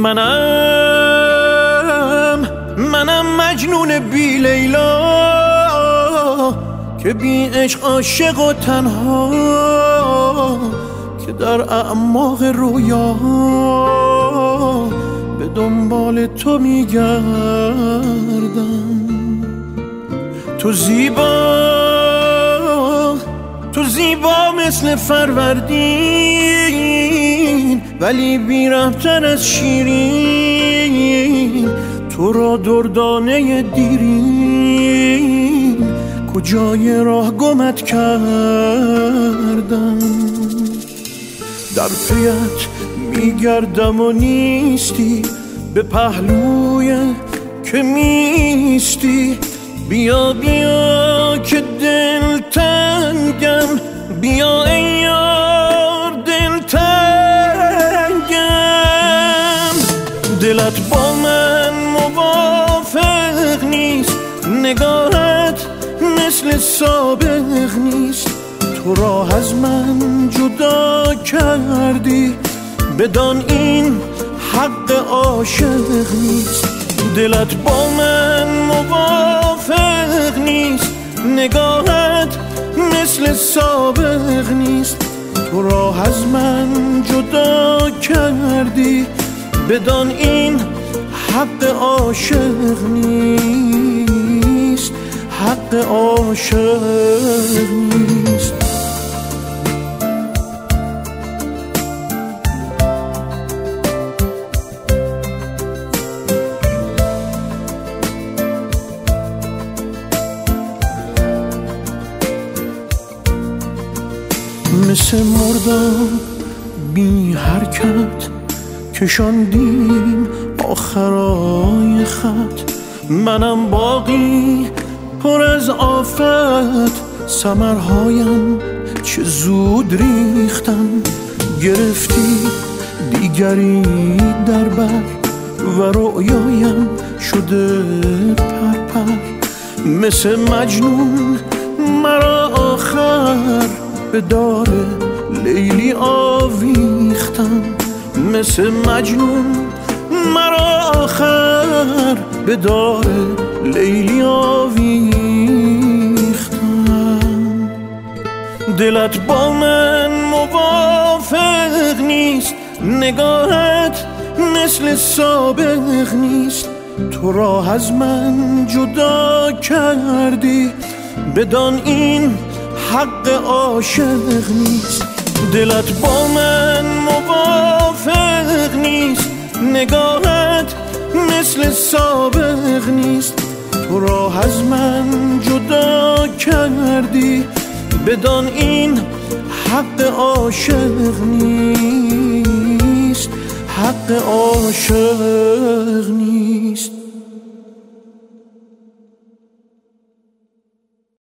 منم مجنون بی لیلا که بی عشق عاشق و تنها، که در اعماق رویا به دنبال تو میگردم. تو زیبا مثل فروردین، ولی بی‌رحم‌تر از شیرین. تو را دردانه دیرین، کجای راه گمت کردم. در پیت میگردم و نیستی، به پهلوی که میستی. بیا که دل تنگم، بیا ای یار دل تنگم. دلت با من موافق نیست، نگاهت مثل سابق نیست. تو راه از من جدا کردی، بدان این حق عاشق نیست. دلت با من موافق نیست، نگاهت مثل سابق نیست. تو راه از من جدا کردی، بدان این حق عاشق نیست، حق عاشق نیست. مثل مردم بی حرکت کشاندیم آخرای خط. منم باقی پر از آفت، ثمرهایم چه زود ریختن. گرفتی دیگری در بر و رؤیایم شده پرپر. مثل مجنون مرا آخر به دار لیلی آویختن. مثل مجنون مرا آخر به دار لیلی آویختن. دلت با من موافق نیست، نگاهت مثل سابق نیست. تو راه از من جدا کردی، بدان این حق عاشق نیست. دلت با من موافق نیست، نگاهت مثل سابق نیست. تو راه از من جدا کردی، بدان این حق عاشق نیست، حق عاشق نیست.